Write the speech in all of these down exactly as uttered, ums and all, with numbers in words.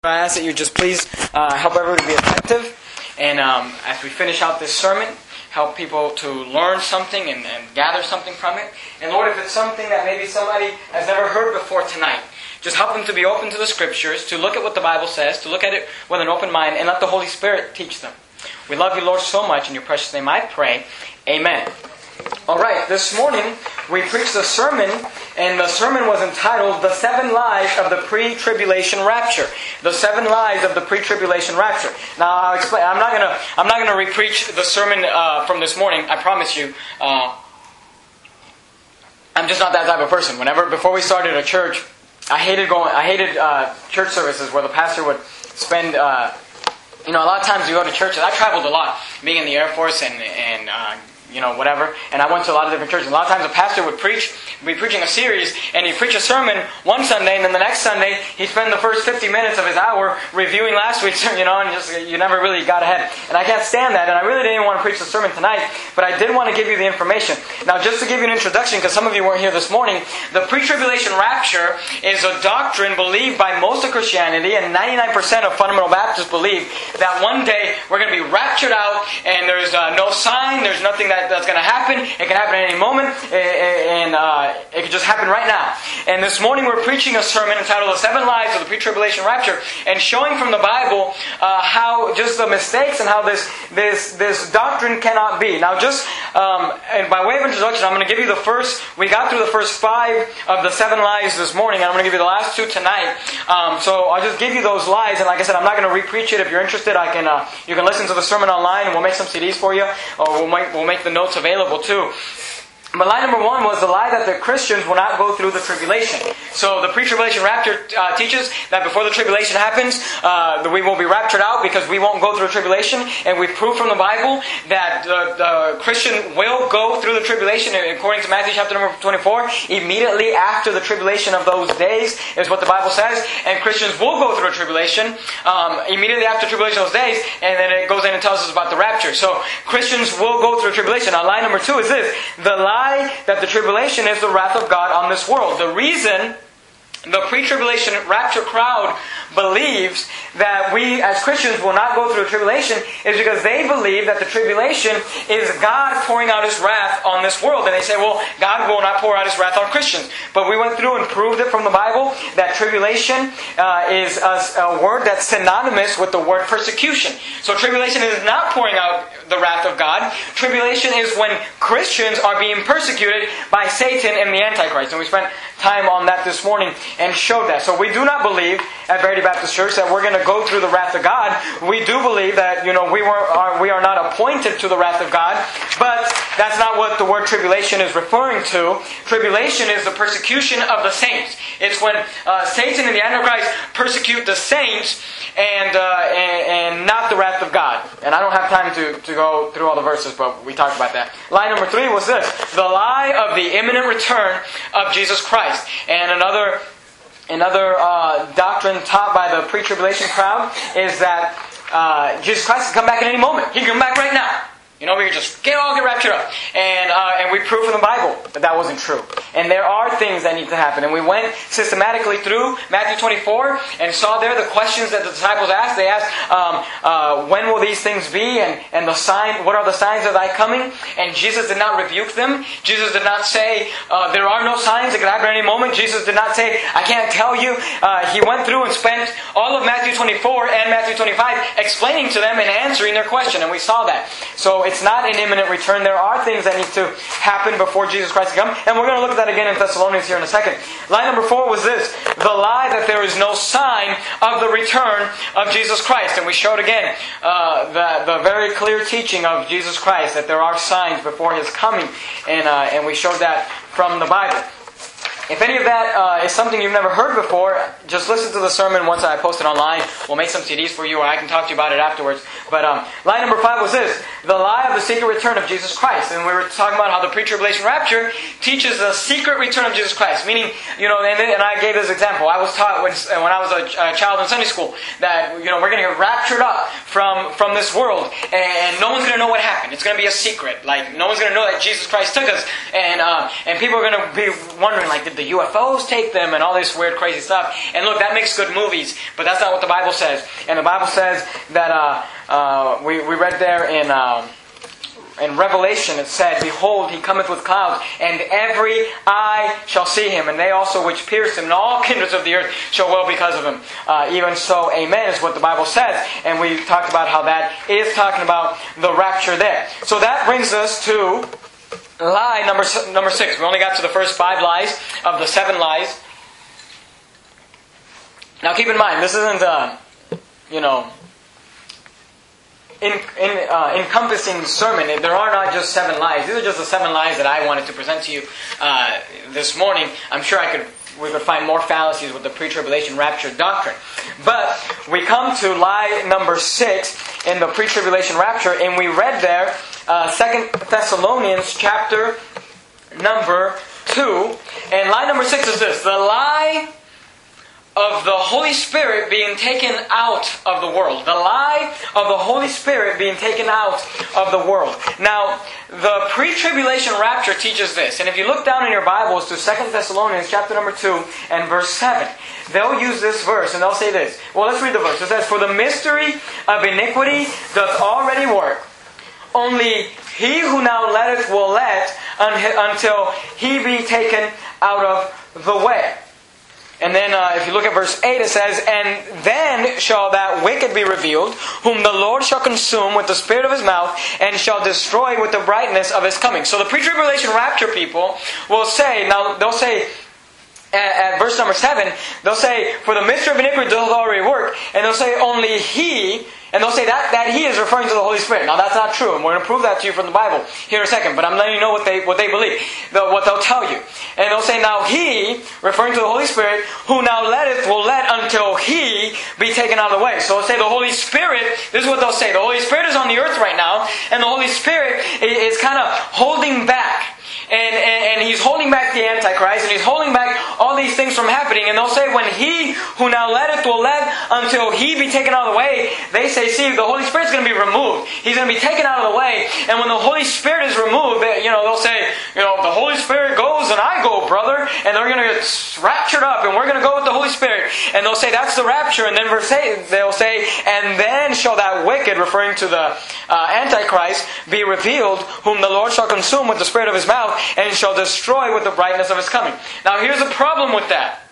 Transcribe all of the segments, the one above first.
I ask that you just please uh, help everyone to be effective, and um, as we finish out this sermon, help people to learn something and, and gather something from it. And Lord, if it's something that maybe somebody has never heard before tonight, just help them to be open to the Scriptures, to look at what the Bible says, to look at it with an open mind, and let the Holy Spirit teach them. We love you, Lord, so much. In your precious name I pray. Amen. All right, this morning we preached a sermon, and the sermon was entitled "The Seven Lies of the Pre-Tribulation Rapture." The seven lies of the pre-tribulation rapture. Now, I'll explain. I'm not gonna. I'm not gonna re-preach the sermon uh, from this morning. I promise you. Uh, I'm just not that type of person. Whenever before we started a church, I hated going. I hated uh, church services where the pastor would spend. Uh, you know, a lot of times we go to churches. I traveled a lot, being in the Air Force and and. Uh, you know, whatever. And I went to a lot of different churches. A lot of times a pastor would preach, be preaching a series, and he'd preach a sermon one Sunday, and then the next Sunday, he'd spend the first fifty minutes of his hour reviewing last week's, you know, and just, you never really got ahead. And I can't stand that, and I really didn't want to preach the sermon tonight, but I did want to give you the information. Now, just to give you an introduction, because some of you weren't here this morning, the pre-tribulation rapture is a doctrine believed by most of Christianity, and ninety-nine percent of fundamental Baptists believe that one day we're going to be raptured out, and there's uh, no sign, there's nothing that that's going to happen. It can happen at any moment, and uh, it can just happen right now. And this morning we're preaching a sermon entitled "The Seven Lies of the Pre-Tribulation Rapture," and showing from the Bible uh, how just the mistakes and how this this this doctrine cannot be. Now, just um, and by way of introduction, I'm going to give you the first. We got through the first five of the seven lies this morning, and I'm going to give you the last two tonight. Um, so I'll just give you those lies, and like I said, I'm not going to re-preach it. If you're interested, I can. Uh, you can listen to the sermon online, and we'll make some C Ds for you, or we'll make we'll make the notes available too. But lie number one was the lie that the Christians will not go through the tribulation. So the pre-tribulation rapture uh, teaches that before the tribulation happens, uh, that we will be raptured out because we won't go through a tribulation. And we've proved from the Bible that the, the Christian will go through the tribulation. According to Matthew chapter number twenty-four, immediately after the tribulation of those days is what the Bible says. And Christians will go through a tribulation um, immediately after the tribulation of those days. And then it goes in and tells us about the rapture. So Christians will go through a tribulation. Now, lie number two is this. The lie that the tribulation is the wrath of God on this world. The reason the pre-tribulation rapture crowd believes that we as Christians will not go through a tribulation is because they believe that the tribulation is God pouring out His wrath on this world. And they say, well, God will not pour out His wrath on Christians. But we went through and proved it from the Bible that tribulation uh, is a, a word that's synonymous with the word persecution. So tribulation is not pouring out the wrath of God. Tribulation is when Christians are being persecuted by Satan and the Antichrist. And we spent time on that this morning and showed that. So we do not believe at Verity Baptist Church that we're going to go through the wrath of God. We do believe that, you know, we were are, we are not appointed to the wrath of God, but that's not what the word tribulation is referring to. Tribulation is the persecution of the saints. It's when uh, Satan and the Antichrist persecute the saints and, uh, and and not the wrath of God. And I don't have time to, to go through all the verses, but we talked about that. Lie number three was this. The lie of the imminent return of Jesus Christ. And another Another uh, doctrine taught by the pre-tribulation crowd is that uh, Jesus Christ can come back at any moment. He can come back right now. You know, we can just get all get raptured up. And uh, and we proved from the Bible that that wasn't true. And there are things that need to happen. And we went systematically through Matthew twenty-four and saw there the questions that the disciples asked. They asked, um, uh, when will these things be? And, and the sign, what are the signs of thy coming? And Jesus did not rebuke them. Jesus did not say, uh, there are no signs that can happen at any moment. Jesus did not say, I can't tell you. Uh, he went through and spent all of Matthew twenty-four and Matthew twenty-five explaining to them and answering their question. And we saw that. So it's not an imminent return. There are things that need to happen before Jesus Christ can come. And we're going to look at that again in Thessalonians here in a second. Lie number four was this. The lie that there is no sign of the return of Jesus Christ. And we showed again uh, the, the very clear teaching of Jesus Christ that there are signs before His coming. And, uh, and we showed that from the Bible. If any of that uh, is something you've never heard before, just listen to the sermon once I post it online. We'll make some C Ds for you, or I can talk to you about it afterwards. But um, lie number five was this. The lie of the secret return of Jesus Christ. And we were talking about how the pre-tribulation rapture teaches the secret return of Jesus Christ. Meaning, you know, and, and I gave this example. I was taught when, when I was a, a child in Sunday school that, you know, we're going to get raptured up from, from this world. And no one's going to know what happened. It's going to be a secret. Like, no one's going to know that Jesus Christ took us. And, uh, and people are going to be wondering, like, did the the U F Os take them and all this weird, crazy stuff. And look, that makes good movies, but that's not what the Bible says. And the Bible says that, uh, uh, we, we read there in... Uh, In Revelation it said, "Behold, he cometh with clouds, and every eye shall see him, and they also which pierced him, and all kindreds of the earth shall wail because of him." Uh, even so, amen, is what the Bible says. And we talked about how that is talking about the rapture there. So that brings us to lie number number six. We only got to the first five lies of the seven lies. Now keep in mind, this isn't, uh, you know... In, in, uh, encompassing sermon. There are not just seven lies. These are just the seven lies that I wanted to present to you uh, this morning. I'm sure I could we could find more fallacies with the pre-tribulation rapture doctrine. But we come to lie number six in the pre-tribulation rapture, and we read there uh, Second Thessalonians chapter number two. And lie number six is this: the lie of the Holy Spirit being taken out of the world. The lie of the Holy Spirit being taken out of the world. Now, the pre-tribulation rapture teaches this. And if you look down in your Bibles to Second Thessalonians chapter number two and verse seven, they'll use this verse and they'll say this. Well, let's read the verse. It says, "For the mystery of iniquity doth already work. Only he who now letteth will let until he be taken out of the way." And then uh, if you look at verse eight, it says, "And then shall that wicked be revealed, whom the Lord shall consume with the spirit of his mouth, and shall destroy with the brightness of his coming." So the pre-tribulation rapture people will say, now they'll say, at, at verse number seven, they'll say, "For the mystery of iniquity doth already work," and they'll say, "Only he," and they'll say that, that he is referring to the Holy Spirit. Now that's not true, and we're going to prove that to you from the Bible here in a second, but I'm letting you know what they what they believe, the, what they'll tell you. And they'll say, "Now he," referring to the Holy Spirit, "who now letteth will let until he be taken out of the way." So they'll say the Holy Spirit, this is what they'll say, the Holy Spirit is on the earth right now, and the Holy Spirit is kind of holding back. And, and, and he's holding back the Antichrist, and he's holding back all these things from happening. And they'll say, when he who now letteth will let until he be taken out of the way, they say, see, the Holy Spirit's going to be removed. He's going to be taken out of the way. And when the Holy Spirit is removed, they, you know, they'll say, you know, the Holy Spirit goes and I go, brother. And they're going to get raptured up, and we're going to go with the Holy Spirit. And they'll say, that's the rapture. And then verse eight, they'll say, "And then shall that wicked," referring to the uh, Antichrist, "be revealed, whom the Lord shall consume with the spirit of his mouth, and shall destroy with the brightness of his coming." Now here's the problem with that.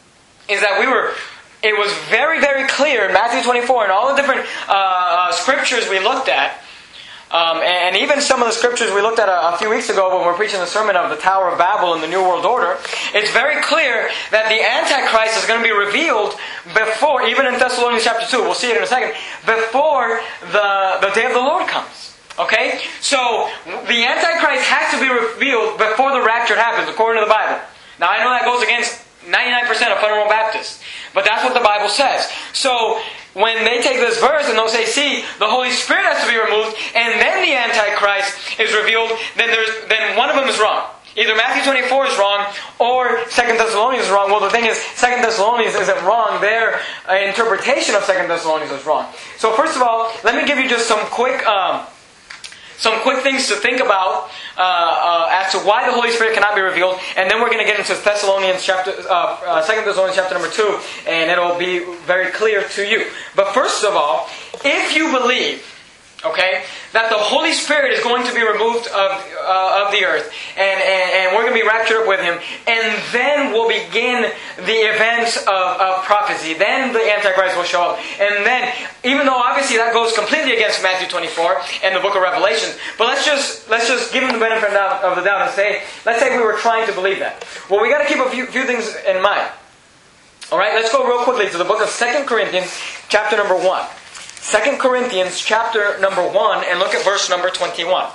Is that we were, it was very, very clear in Matthew twenty-four and all the different uh, scriptures we looked at, um, and even some of the scriptures we looked at a, a few weeks ago when we were preaching the sermon of the Tower of Babel and the New World Order, it's very clear that the Antichrist is going to be revealed before, even in Thessalonians chapter two, we'll see it in a second, before the, the day of the Lord comes. Okay? So, the Antichrist has to be revealed before the rapture happens, according to the Bible. Now, I know that goes against ninety-nine percent of fundamental Baptists, but that's what the Bible says. So, when they take this verse and they'll say, see, the Holy Spirit has to be removed, and then the Antichrist is revealed, then there's then one of them is wrong. Either Matthew twenty-four is wrong, or Second Thessalonians is wrong. Well, the thing is, Second Thessalonians isn't wrong. Their uh, interpretation of Second Thessalonians is wrong. So, first of all, let me give you just some quick... Um, Some quick things to think about uh, uh, as to why the Holy Spirit cannot be revealed, and then we're going to get into Thessalonians chapter, uh, uh, Second Thessalonians chapter number two, and it'll be very clear to you. But first of all, if you believe, okay, that the Holy Spirit is going to be removed of uh, of the earth, and, and, and we're going to be raptured up with Him, and then we'll begin the events of, of prophecy. Then the Antichrist will show up. And then, even though obviously that goes completely against Matthew twenty-four and the book of Revelation, but let's just let's just give Him the benefit of the doubt and say, let's say we were trying to believe that. Well, we got to keep a few, few things in mind. Alright, let's go real quickly to the book of Second Corinthians, chapter number one. Second Corinthians chapter number one, and look at verse number twenty-one.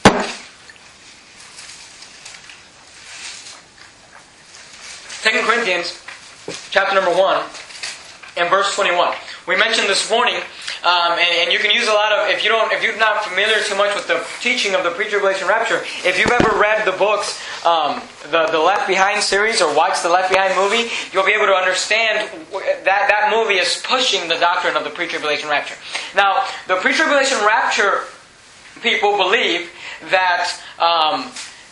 Second Corinthians chapter number one and verse twenty-one. We mentioned this morning, um, and, and you can use a lot of, if you don't, if you're not familiar too much with the teaching of the pre-tribulation rapture, if you've ever read the books, um, the, the Left Behind series, or watched the Left Behind movie, you'll be able to understand that that movie is pushing the doctrine of the pre-tribulation rapture. Now, the pre-tribulation rapture people believe that um,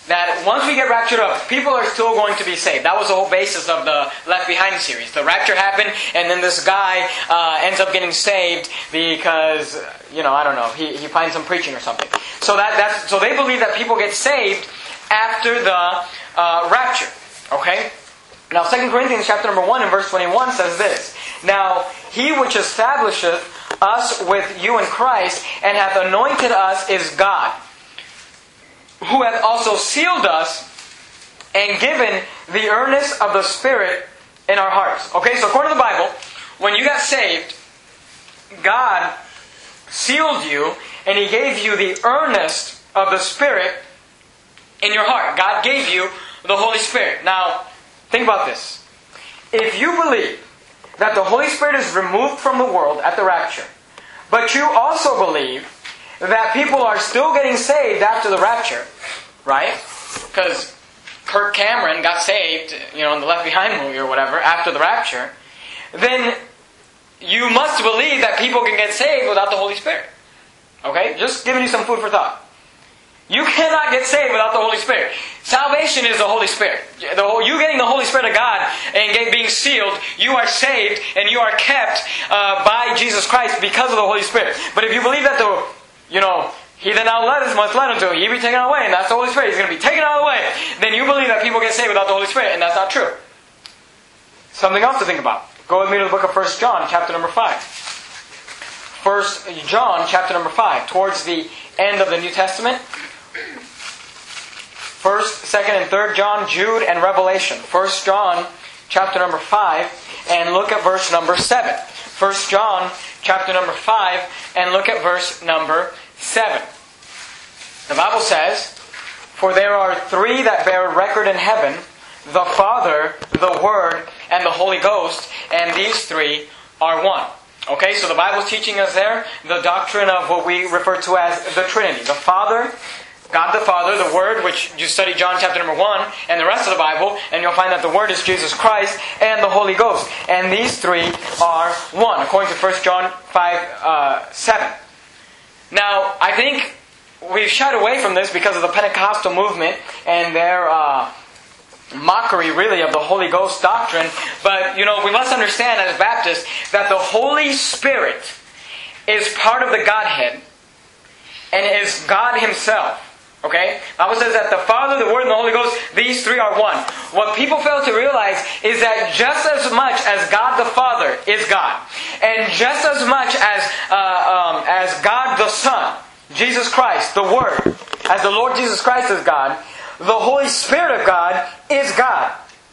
that once we get raptured up, people are still going to be saved. That was the whole basis of the Left Behind series. The rapture happened, and then this guy uh, ends up getting saved because, you know, I don't know, he, he finds some preaching or something. So that that's so they believe that people get saved after the uh, rapture. Okay? Now, Second Corinthians chapter number one and verse twenty-one says this. Now, he which establisheth us with you in Christ, and hath anointed us, is God, who hath also sealed us, and given the earnest of the Spirit in our hearts. Okay, so according to the Bible, when you got saved, God sealed you, and He gave you the earnest of the Spirit in your heart. God gave you the Holy Spirit. Now, think about this. If you believe that the Holy Spirit is removed from the world at the rapture, but you also believe that people are still getting saved after the rapture, right? Because Kirk Cameron got saved, you know, in the Left Behind movie or whatever, after the rapture, then you must believe that people can get saved without the Holy Spirit. Okay? Just giving you some food for thought. You cannot get saved without the Holy Spirit. Salvation is the Holy Spirit. The whole, you getting the Holy Spirit of God and get, being sealed, you are saved and you are kept uh, by Jesus Christ because of the Holy Spirit. But if you believe that the, you know, He that now letteth must let him to, He be taken away, and that's the Holy Spirit, He's going to be taken out of the way, then you believe that people get saved without the Holy Spirit, and that's not true. Something else to think about. Go with me to the book of First John, chapter number five. First John, chapter number five, towards the end of the New Testament. First, Second, and Third John, Jude, and Revelation. First John, chapter number five, and look at verse number seven. First John, chapter number five, and look at verse number seven. The Bible says, "For there are three that bear record in heaven, the Father, the Word, and the Holy Ghost, and these three are one." Okay, so the Bible is teaching us there the doctrine of what we refer to as the Trinity. The Father, God the Father, the Word, which you study John chapter number one, and the rest of the Bible, and you'll find that the Word is Jesus Christ, and the Holy Ghost. And these three are one, according to First John five, uh, seven. Now, I think we've shied away from this because of the Pentecostal movement and their uh, mockery, really, of the Holy Ghost doctrine. But, you know, we must understand as Baptists that the Holy Spirit is part of the Godhead and is God Himself. Okay? The Bible says that the Father, the Word, and the Holy Ghost, these three are one. What people fail to realize is that just as much as God the Father is God, and just as much as uh, um, as God the Son, Jesus Christ, the Word, as the Lord Jesus Christ is God, the Holy Spirit of God is God.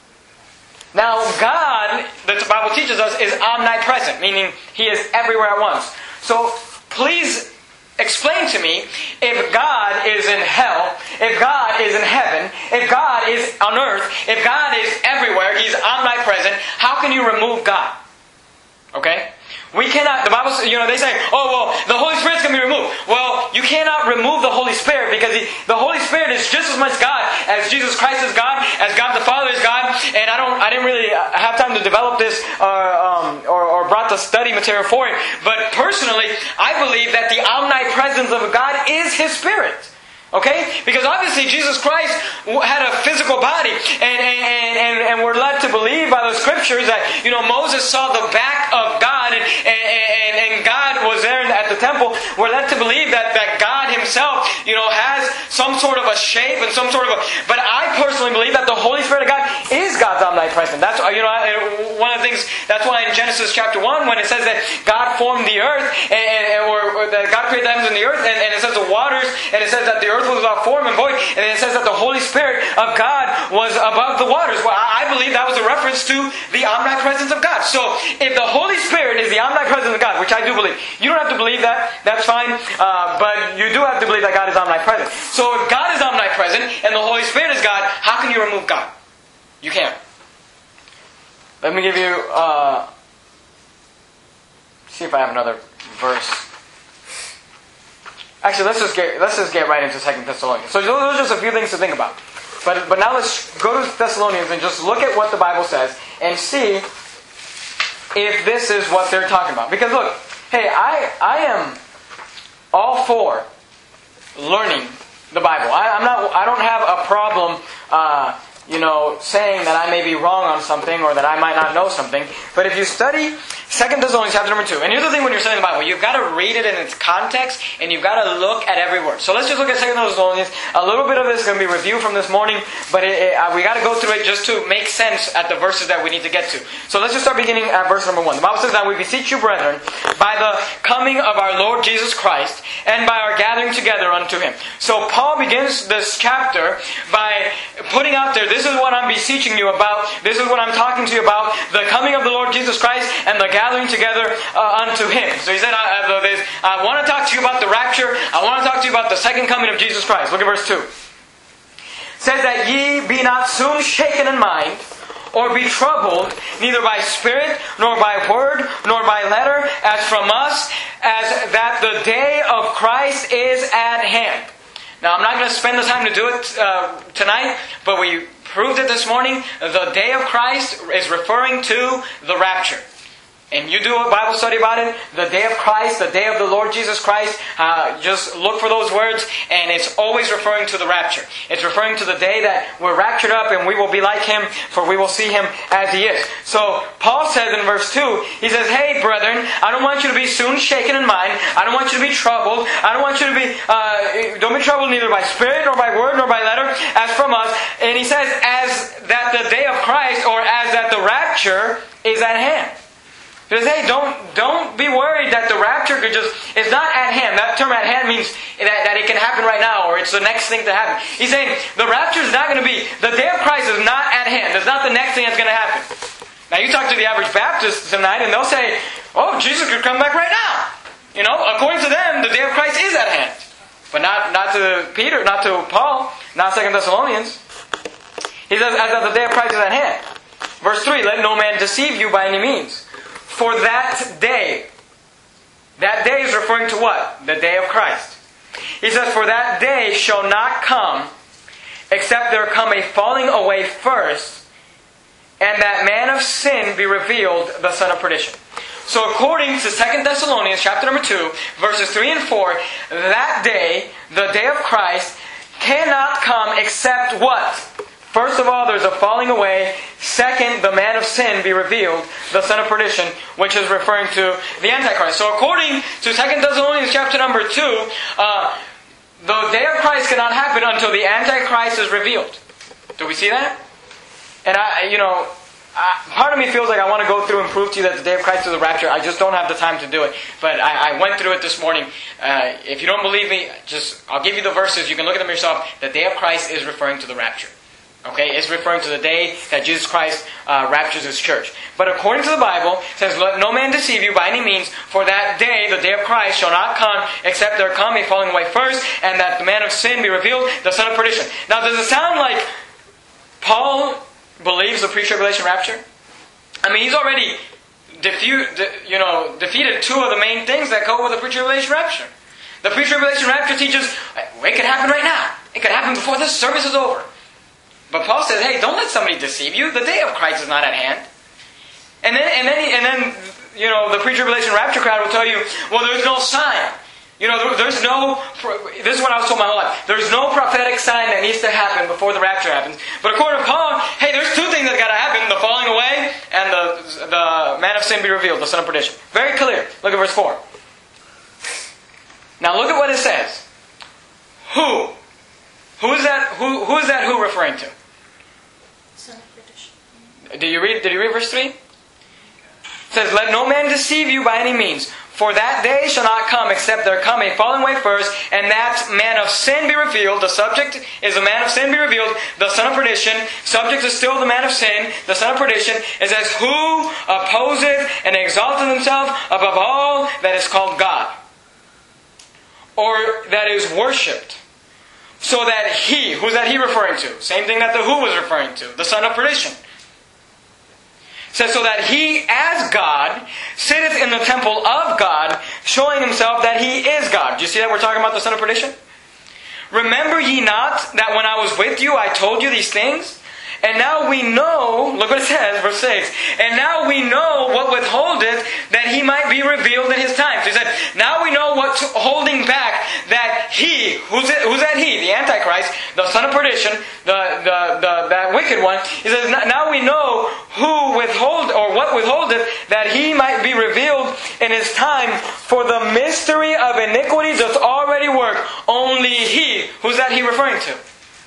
Now, God, the Bible teaches us, is omnipresent, meaning He is everywhere at once. So, please explain to me, if God is in hell, if God is in heaven, if God is on earth, if God is everywhere, He's omnipresent, how can you remove God? Okay? We cannot, the Bible, you know, they say, oh, well, the Holy Spirit's going to be removed. Well, you cannot remove the Holy Spirit because he, the Holy Spirit is just as much God as Jesus Christ is God, as God the Father is God. And I don't, I didn't really have time to develop this uh, um, or, or brought the study material for it. But personally, I believe that the omnipresence of God is His Spirit. Okay? Because obviously Jesus Christ had a physical body. And, and, and, and we're led to believe by the Scriptures that, you know, Moses saw the back of God and, and, and God was there at the temple. We're led to believe that, that God Himself, you know, has some sort of a shape and some sort of a... But I personally believe that the Holy Spirit of God is God's omnipresence. That's, you know, one of the things, that's why in Genesis chapter one, when it says that God formed the earth, and, and or, or that God created the heavens and the earth, and, and it says the waters, and it says that the earth was without form and void, and it says that the Holy Spirit of God was above the waters. Well, I believe that was a reference to the omnipresence of God. So, if the Holy Spirit is the omnipresence of God, which I do believe, you don't have to believe that, that's fine, uh, but you do have to believe that God is omnipresent. So, if God is omnipresent and the Holy Spirit is God, how can you remove God? You can't. Let me give you, uh, see if I have another verse. Actually, let's just get let's just get right into Second Thessalonians. So those are just a few things to think about. But but now let's go to Thessalonians and just look at what the Bible says and see if this is what they're talking about. Because look, hey, I I am all for learning the Bible. I, I'm not. I don't have a problem, uh, you know, saying that I may be wrong on something or that I might not know something. But if you study Second Thessalonians chapter number two, and here's the thing: when you're studying the Bible, you've got to read it in its context, and you've got to look at every word. So let's just look at Second Thessalonians. A little bit of this is going to be review from this morning, but it, it, uh, we got to go through it just to make sense at the verses that we need to get to. So let's just start beginning at verse number one. The Bible says, "Now we beseech you, brethren, by the coming of our Lord Jesus Christ, and by our gathering together unto Him." So Paul begins this chapter by putting out there, this is what I'm beseeching you about, this is what I'm talking to you about, the coming of the Lord Jesus Christ and the gathering together uh, unto Him. So he said, I, I, I want to talk to you about the rapture, I want to talk to you about the second coming of Jesus Christ. Look at verse two. It says that ye be not soon shaken in mind, or be troubled, neither by spirit, nor by word, nor by letter, as from us, as that the day of Christ is at hand. Now, I'm not going to spend the time to do it uh, tonight, but we proved it this morning. The day of Christ is referring to the rapture. And you do a Bible study about it, the day of Christ, the day of the Lord Jesus Christ, uh, just look for those words, and it's always referring to the rapture. It's referring to the day that we're raptured up and we will be like Him, for we will see Him as He is. So, Paul says in verse two, he says, "Hey, brethren, I don't want you to be soon shaken in mind. I don't want you to be troubled. I don't want you to be, uh, don't be troubled neither by spirit, nor by word, nor by letter, as from us." And he says, as that the day of Christ, or as that the rapture is at hand. He says, hey, don't don't be worried that the rapture could just, it's not at hand. That term at hand means that, that it can happen right now, or it's the next thing to happen. He's saying the rapture is not going to be, the day of Christ is not at hand. It's not the next thing that's going to happen. Now you talk to the average Baptist tonight and they'll say, oh, Jesus could come back right now. You know, according to them, the day of Christ is at hand. But not, not to Peter, not to Paul, not Second Thessalonians. He says, as that the day of Christ is at hand. Verse three, "Let no man deceive you by any means. For that day," that day is referring to what? The day of Christ. He says, "For that day shall not come, except there come a falling away first, and that man of sin be revealed, the son of perdition." So according to Second Thessalonians chapter number two, verses three and four, that day, the day of Christ, cannot come except what? First of all, there's a falling away. Second, the man of sin be revealed, the son of perdition, which is referring to the Antichrist. So according to Second Thessalonians chapter number two, uh, the day of Christ cannot happen until the Antichrist is revealed. Do we see that? And I, you know, I, part of me feels like I want to go through and prove to you that the day of Christ is the rapture. I just don't have the time to do it. But I, I went through it this morning. Uh, if you don't believe me, just I'll give you the verses. You can look at them yourself. The day of Christ is referring to the rapture. Okay, it's referring to the day that Jesus Christ uh, raptures His church. But according to the Bible, it says, "Let no man deceive you by any means, for that day, the day of Christ, shall not come, except there come a falling away first, and that the man of sin be revealed, the son of perdition." Now, does it sound like Paul believes the pre-tribulation rapture? I mean, he's already defu- de- you know, defeated two of the main things that go with the pre-tribulation rapture. The pre-tribulation rapture teaches, it could happen right now. It could happen before this service is over. But Paul says, hey, don't let somebody deceive you. The day of Christ is not at hand. And then, and then, and then, you know, the pre-tribulation rapture crowd will tell you, well, there's no sign. You know, there, there's no, this is what I was told my whole life. There's no prophetic sign that needs to happen before the rapture happens. But according to Paul, hey, there's two things that got to happen. The falling away and the, the man of sin be revealed, the son of perdition. Very clear. Look at verse four. Now look at what it says. Who? Who is that, who, who is that who referring to? Son of perdition. Did you read, did you read verse three? It says, "Let no man deceive you by any means. For that day shall not come, except there come a falling away first, and that man of sin be revealed." The subject is the man of sin be revealed, the son of perdition. Subject is still the man of sin, the son of perdition. It says, "Who opposeth and exalteth himself above all that is called God, or that is worshipped. So that he," who's that he referring to? Same thing that the who was referring to, the son of perdition. It says, "So that he as God sitteth in the temple of God, showing himself that he is God." Do you see that we're talking about the son of perdition? "Remember ye not that when I was with you I told you these things? And now we know," look what it says, verse six, "and now we know what withholdeth, that he might be revealed in his time." So he said, now we know what's holding back, that he, who's, it, who's that he? The Antichrist, the son of perdition, the, the, the that wicked one. He says, now we know who withhold, or what withholdeth, that he might be revealed in his time, for the mystery of iniquity doth already work. Only he. Who's that he referring to?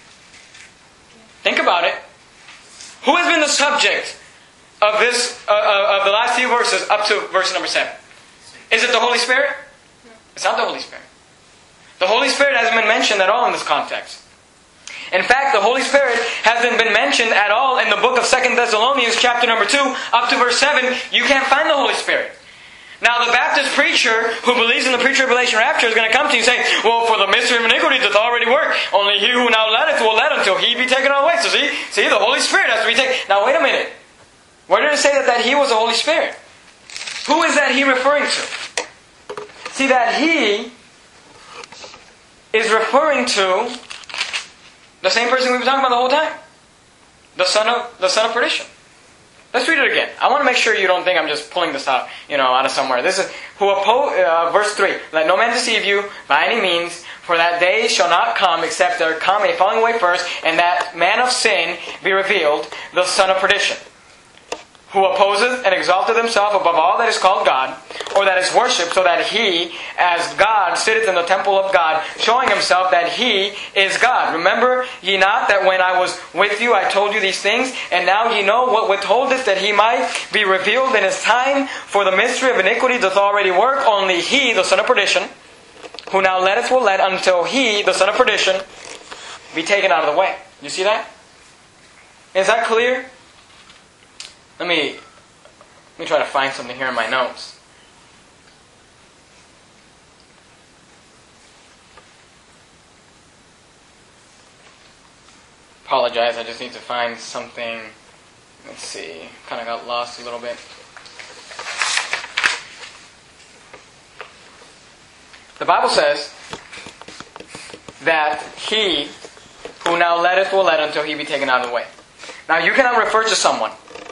Think about it. Who has been the subject of this, uh, of the last few verses up to verse number seven? Is it the Holy Spirit? It's not the Holy Spirit. The Holy Spirit hasn't been mentioned at all in this context. In fact, the Holy Spirit hasn't been mentioned at all in the book of Second Thessalonians chapter number two up to verse seven. You can't find the Holy Spirit. Now the Baptist preacher who believes in the pre-tribulation rapture is going to come to you and say, well, for the mystery of iniquity doth already work. Only he who now letteth will let until he be taken away. So see, see, the Holy Spirit has to be taken. Now wait a minute. Where did it say that, that he was the Holy Spirit? Who is that he referring to? See, that he is referring to the same person we've been talking about the whole time. The son of the son of perdition. Let's read it again. I want to make sure you don't think I'm just pulling this out, you know, out of somewhere. This is who oppose, uh, verse three. Let no man deceive you by any means, for that day shall not come except there come a falling away first, and that man of sin be revealed, the son of perdition, who opposeth and exalteth himself above all that is called God, or that is worshipped, so that he, as God, sitteth in the temple of God, showing himself that he is God. Remember ye not that when I was with you I told you these things, and now ye know what withholdeth, that he might be revealed in his time, for the mystery of iniquity doth already work. Only he, the son of perdition, who now letteth will let until he, the son of perdition, be taken out of the way. You see that? Is that clear? Let me, let me try to find something here in my notes. Apologize, I just need to find something. Let's see, kind of got lost a little bit. The Bible says that he who now letteth will let until he be taken out of the way. Now you cannot refer to someone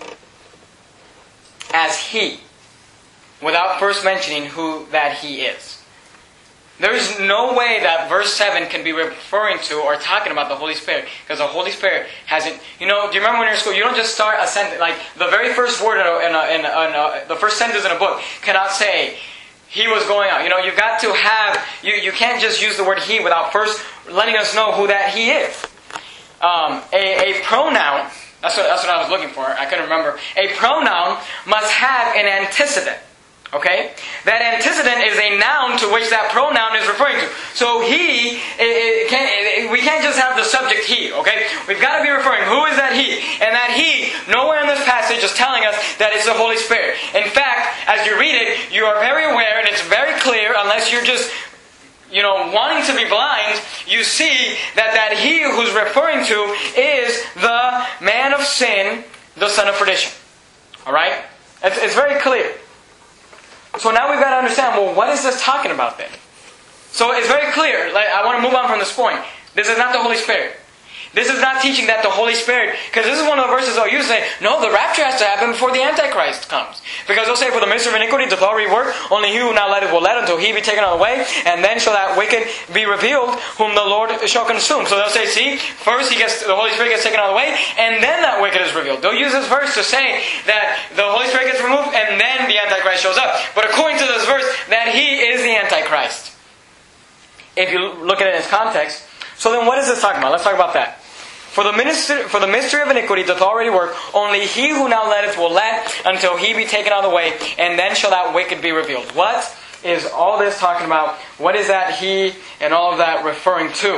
as he without first mentioning who that he is. There's no way that verse seven can be referring to or talking about the Holy Spirit, because the Holy Spirit hasn't, you know, do you remember when you're in school, you don't just start a sentence, like the very first word in, a, in, a, in, a, in a, the first sentence in a book cannot say, he was going out. You know, you've got to have, you, you can't just use the word he without first letting us know who that he is. Um, a, a pronoun, that's what, that's what I was looking for, I couldn't remember. A pronoun must have an antecedent. Okay? That antecedent is a noun to which that pronoun is referring to. So he, it, it can't, it, we can't just have the subject he, okay? We've got to be referring, who is that he? And that he, nowhere in this passage is telling us that it's the Holy Spirit. In fact, as you read it, you are very aware, and it's very clear, unless you're just, you know, wanting to be blind, you see that that he who's referring to is the man of sin, the son of perdition. Alright? It's, it's very clear. So now we've got to understand, well, what is this talking about then? So it's very clear. Like, I want to move on from this point. This is not the Holy Spirit. This is not teaching that the Holy Spirit, because this is one of the verses they'll use and say, no, the rapture has to happen before the Antichrist comes. Because they'll say, for the mystery of iniquity doth already work, only he who now letteth will let until he be taken out of the way, and then shall that wicked be revealed, whom the Lord shall consume. So they'll say, see, first he gets, the Holy Spirit gets taken out of the way, and then that wicked is revealed. They'll use this verse to say that the Holy Spirit gets removed, and then the Antichrist shows up. But according to this verse, that he is the Antichrist. If you look at it in its context. So then what is this talking about? Let's talk about that. For the, minister, for the mystery of iniquity doth already work, only he who now letteth will let until he be taken out of the way, and then shall that wicked be revealed. What is all this talking about? What is that he and all of that referring to?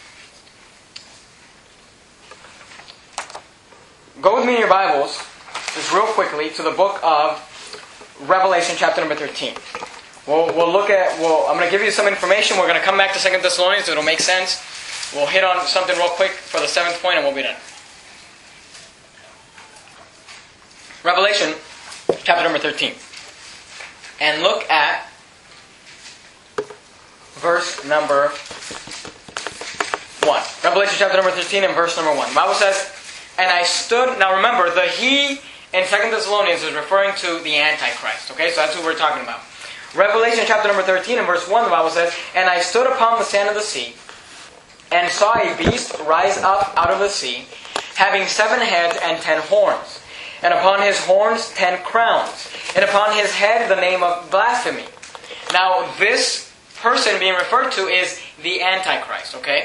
Go with me in your Bibles, just real quickly, to the book of Revelation chapter number thirteen. We'll, we'll look at, well, I'm going to give you some information. We're going to come back to Second Thessalonians, so it'll make sense. We'll hit on something real quick for the seventh point and we'll be done. Revelation chapter number thirteen. And look at verse number one. Revelation chapter number thirteen and verse number one. The Bible says, and I stood, now remember, the he in Second Thessalonians is referring to the Antichrist. Okay, so that's who we're talking about. Revelation chapter number thirteen and verse one, the Bible says, "And I stood upon the sand of the sea, and saw a beast rise up out of the sea, having seven heads and ten horns, and upon his horns ten crowns, and upon his head the name of blasphemy." Now, this person being referred to is the Antichrist, okay?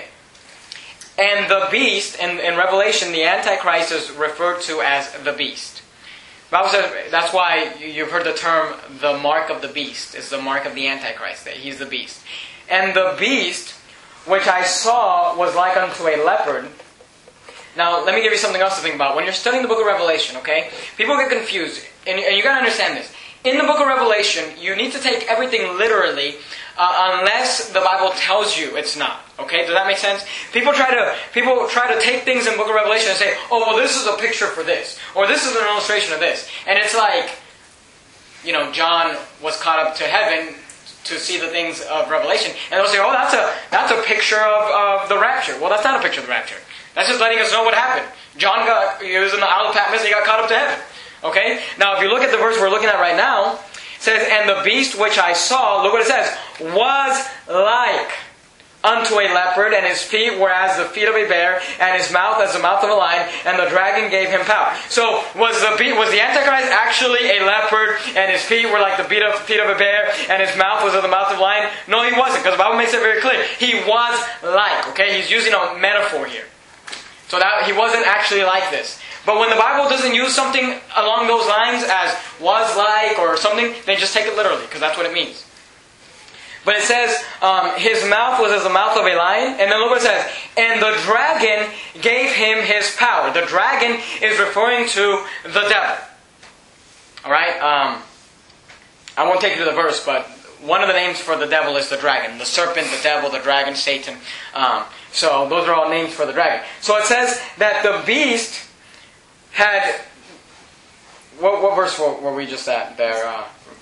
And the beast, in, in Revelation, the Antichrist is referred to as the beast. The Bible says, that's why you've heard the term, the mark of the beast. It's the mark of the Antichrist, that he's the beast. And the beast, which I saw, was like unto a leopard. Now, let me give you something else to think about. When you're studying the book of Revelation, okay, people get confused. And, and you got to understand this. In the book of Revelation, you need to take everything literally, uh, unless the Bible tells you it's not. Okay, does that make sense? People try to people try to take things in the book of Revelation and say, "Oh, well, this is a picture for this," or "This is an illustration of this," and it's like, you know, John was caught up to heaven to see the things of Revelation, and they'll say, "Oh, that's a that's a picture of, of the rapture." Well, that's not a picture of the rapture. That's just letting us know what happened. John got he was in the Isle of Patmos, and he got caught up to heaven. Okay? Now, if you look at the verse we're looking at right now, it says, "And the beast which I saw," look what it says, "was like unto a leopard, and his feet were as the feet of a bear, and his mouth as the mouth of a lion, and the dragon gave him power." So, was the be- was the Antichrist actually a leopard, and his feet were like the feet of, feet of a bear, and his mouth was of the mouth of a lion? No, he wasn't, because the Bible makes it very clear. He was like, okay? He's using a metaphor here. So that he wasn't actually like this. But when the Bible doesn't use something along those lines as was like or something, they just take it literally, because that's what it means. But it says, um, his mouth was as the mouth of a lion. And then look what it says. "And the dragon gave him his power." The dragon is referring to the devil. Alright? Um, I won't take you to the verse, but one of the names for the devil is the dragon. The serpent, the devil, the dragon, Satan. Um, so those are all names for the dragon. So it says that the beast had... What, what verse were, were we just at there? Uh,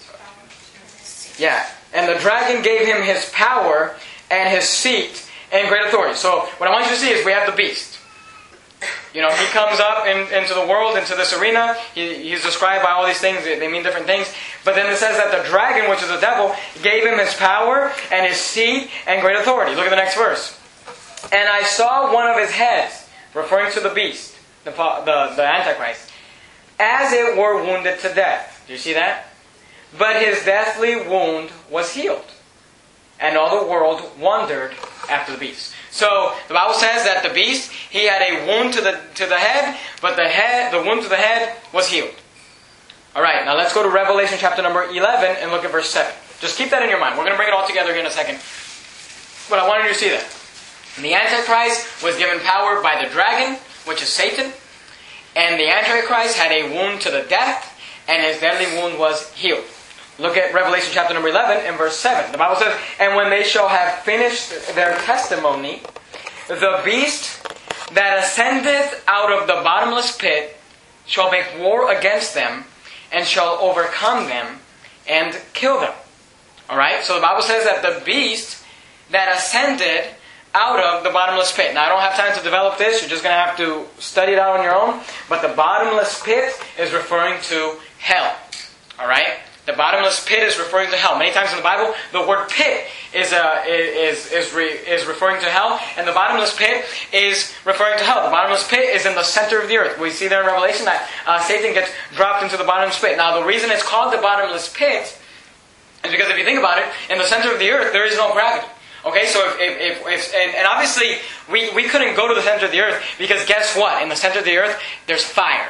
yeah. "And the dragon gave him his power and his seat and great authority." So what I want you to see is we have the beast. You know, he comes up in, into the world, into this arena. He, he's described by all these things. They mean different things. But then it says that the dragon, which is the devil, gave him his power and his seat and great authority. Look at the next verse. "And I saw one of his heads," referring to the beast, the, the, the Antichrist, "as it were wounded to death." Do you see that? "But his deathly wound was healed, and all the world wondered after the beast." So the Bible says that the beast, he had a wound to the to the head, but the head, the wound to the head was healed. All right, now let's go to Revelation chapter number eleven and look at verse seven. Just keep that in your mind. We're going to bring it all together here in a second. But I wanted you to see that. The Antichrist was given power by the dragon, which is Satan, and the Antichrist had a wound to the death, and his deadly wound was healed. Look at Revelation chapter number eleven and verse seven. The Bible says, "And when they shall have finished their testimony, the beast that ascendeth out of the bottomless pit shall make war against them, and shall overcome them, and kill them." Alright, so the Bible says that the beast that ascended out of the bottomless pit. Now, I don't have time to develop this. You're just going to have to study it out on your own. But the bottomless pit is referring to hell. Alright? The bottomless pit is referring to hell. Many times in the Bible, the word pit is uh, is is re, is referring to hell, and the bottomless pit is referring to hell. The bottomless pit is in the center of the earth. We see there in Revelation that uh, Satan gets dropped into the bottomless pit. Now, the reason it's called the bottomless pit is because if you think about it, in the center of the earth, there is no gravity. Okay, so if, if, if, if and, and obviously we, we couldn't go to the center of the earth because guess what? In the center of the earth, there's fire.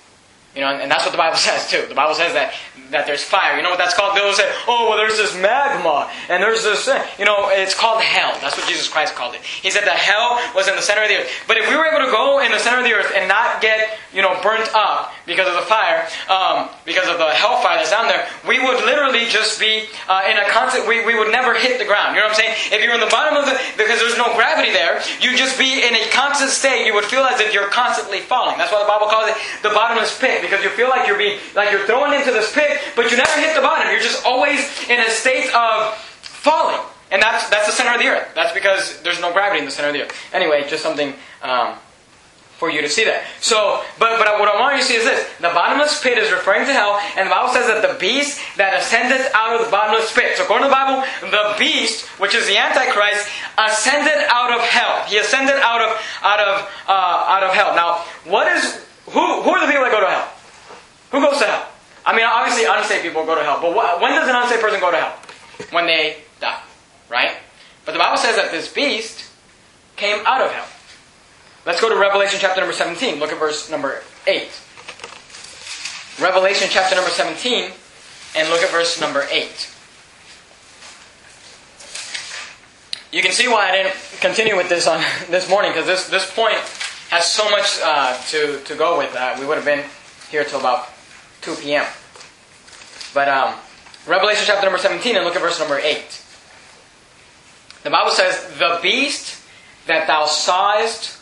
You know, and that's what the Bible says too. The Bible says that, that there's fire. You know what that's called? They'll say, "Oh, well, there's this magma, and there's this," you know, it's called hell. That's what Jesus Christ called it. He said that hell was in the center of the earth. But if we were able to go in the center of the earth and not get, you know, burnt up because of the fire, um, because of the hellfire that's down there, we would literally just be uh, in a constant, we, we would never hit the ground. You know what I'm saying? If you're in the bottom of the, because there's no gravity there, you'd just be in a constant state. You would feel as if you're constantly falling. That's why the Bible calls it the bottomless pit. Because you feel like you're being, like you're thrown into this pit, but you never hit the bottom. You're just always in a state of falling. And that's that's the center of the earth. That's because there's no gravity in the center of the earth. Anyway, just something um, for you to see that. So, but, but what I want you to see is this. The bottomless pit is referring to hell, and the Bible says that the beast that ascended out of the bottomless pit. So according to the Bible, the beast, which is the Antichrist, ascended out of hell. He ascended out of out of uh, out of hell. Now, what is who who are the people that go to hell? Who goes to hell? I mean, obviously unsaved people go to hell. But what, when does an unsaved person go to hell? When they die, right? But the Bible says that this beast came out of hell. Let's go to Revelation chapter number seventeen. Look at verse number eight. Revelation chapter number seventeen, and look at verse number eight. You can see why I didn't continue with this on this morning, because this, this point has so much uh, to, to go with. Uh, we would have been here till about two p.m. But um, Revelation chapter number seventeen, and look at verse number eight. The Bible says, "The beast that thou sawest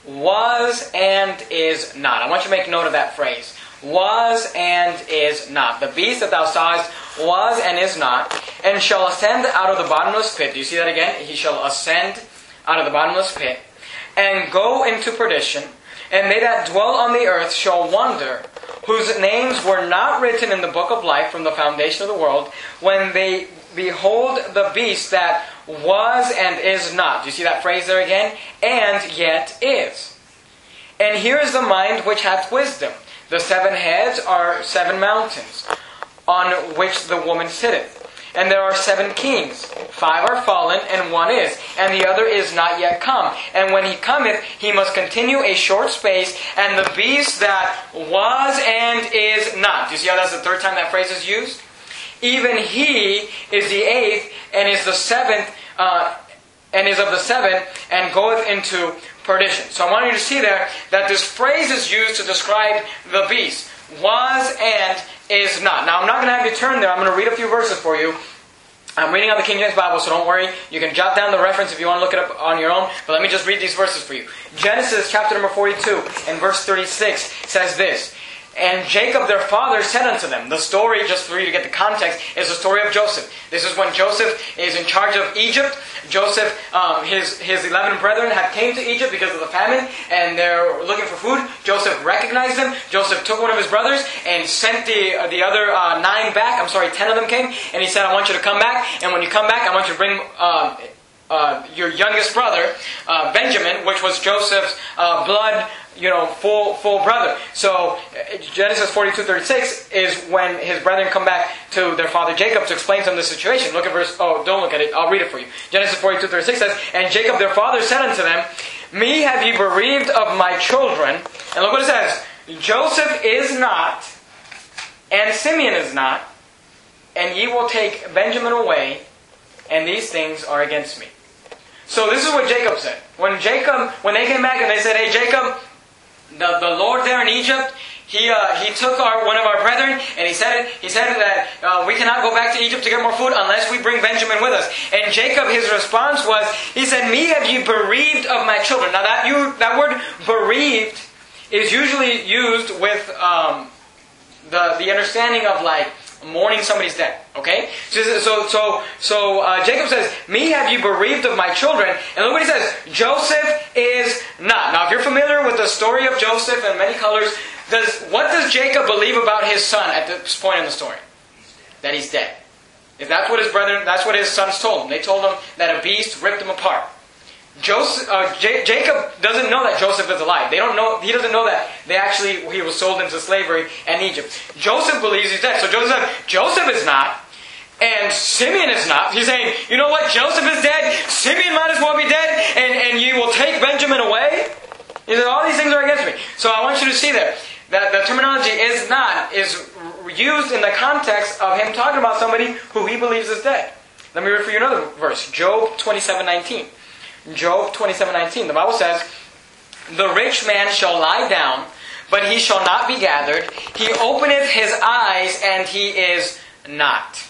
was and is not." I want you to make note of that phrase. Was and is not. The beast that thou sawest was and is not, and shall ascend out of the bottomless pit. Do you see that again? He shall ascend out of the bottomless pit, and go into perdition, and they that dwell on the earth shall wonder, whose names were not written in the book of life from the foundation of the world, when they behold the beast that was and is not. Do you see that phrase there again? And yet is. And here is the mind which hath wisdom. The seven heads are seven mountains, on which the woman sitteth. And there are seven kings. Five are fallen, and one is. And the other is not yet come. And when he cometh, he must continue a short space. And the beast that was and is not. Do you see how that's the third time that phrase is used? Even he is the eighth, and is the seventh, uh, and is of the seven, and goeth into perdition. So I want you to see there that this phrase is used to describe the beast. Was and is not. Now I'm not going to have you turn there. I'm going to read a few verses for you. I'm reading out the King James Bible, so don't worry. You can jot down the reference if you want to look it up on your own. But let me just read these verses for you. Genesis chapter number forty-two and verse thirty-six says this. And Jacob their father said unto them. The story, just for you to get the context, is the story of Joseph. This is when Joseph is in charge of Egypt. Joseph, um, his his eleven brethren have came to Egypt because of the famine, and they're looking for food. Joseph recognized them. Joseph took one of his brothers and sent the uh, the other uh, nine back. I'm sorry, ten of them came, and he said, I want you to come back, and when you come back, I want you to bring Uh, Uh, your youngest brother, uh, Benjamin, which was Joseph's uh, blood, you know, full full brother. So Genesis forty-two thirty-six is when his brethren come back to their father Jacob to explain to him the situation. Look at verse. Oh, don't look at it. I'll read it for you. Genesis forty-two thirty-six says, And Jacob their father said unto them, Me have ye bereaved of my children. And look what it says. Joseph is not, and Simeon is not, and ye will take Benjamin away, and these things are against me. So this is what Jacob said. When Jacob, when they came back and they said, Hey Jacob, the, the Lord there in Egypt, he uh, he took our one of our brethren, and he said it, he said that uh, we cannot go back to Egypt to get more food unless we bring Benjamin with us. And Jacob, his response was, he said, Me have ye bereaved of my children. Now that you that word bereaved is usually used with um, the the understanding of like mourning somebody's death. Okay? So so so, so uh, Jacob says, Me have you bereaved of my children. And look what he says. Joseph is not. Now if you're familiar with the story of Joseph in many colors, does what does Jacob believe about his son at this point in the story? That he's dead. If that's what his brethren, that's what his sons told him. They told him that a beast ripped him apart. Joseph, uh, J- Jacob doesn't know that Joseph is alive. They don't know. He doesn't know that they actually he was sold into slavery in Egypt. Joseph believes he's dead. So Joseph said, Joseph is not, and Simeon is not. He's saying, you know what? Joseph is dead. Simeon might as well be dead, and and you will take Benjamin away. He said, all these things are against me. So I want you to see there that the terminology is not is used in the context of him talking about somebody who he believes is dead. Let me read for you another verse. Job twenty-seven nineteen. Job twenty-seven nineteen. The Bible says, The rich man shall lie down, but he shall not be gathered. He openeth his eyes, and he is not.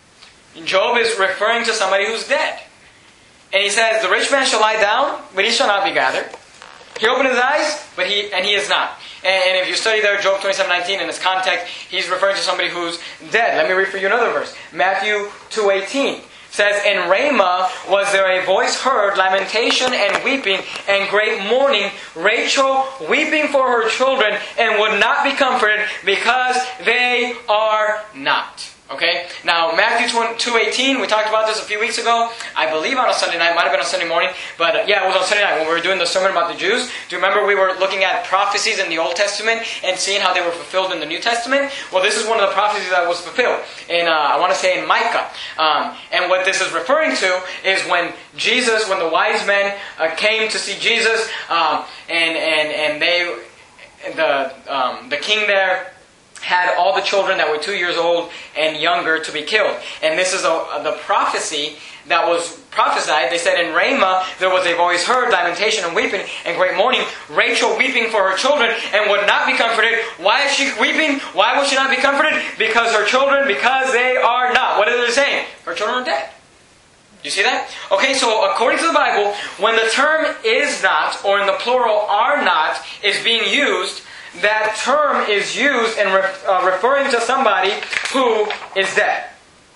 Job is referring to somebody who's dead. And he says, The rich man shall lie down, but he shall not be gathered. He opened his eyes, but he and he is not. And, and if you study there Job twenty-seven nineteen in its context, he's referring to somebody who's dead. Let me read for you another verse. Matthew two eighteen says, in Ramah was there a voice heard, lamentation and weeping, and great mourning, Rachel weeping for her children, and would not be comforted, because they are not. Okay? Now, Matthew two eighteen, we talked about this a few weeks ago. I believe on a Sunday night. It might have been on Sunday morning. But uh, yeah, it was on Sunday night when we were doing the sermon about the Jews. Do you remember we were looking at prophecies in the Old Testament and seeing how they were fulfilled in the New Testament? Well, this is one of the prophecies that was fulfilled. In, uh, I want to say in Micah. Um, and what this is referring to is when Jesus, when the wise men uh, came to see Jesus, um, and, and, and they, the, um, the king there, had all the children that were two years old and younger to be killed. And this is a, the prophecy that was prophesied. They said in Ramah there was a voice heard, lamentation and weeping and great mourning, Rachel weeping for her children and would not be comforted. Why is she weeping? Why will she not be comforted? Because her children, because they are not. What is it saying? Her children are dead. You see that? Okay, so according to the Bible, when the term is not, or in the plural are not, is being used, that term is used in re- uh, referring to somebody who is dead.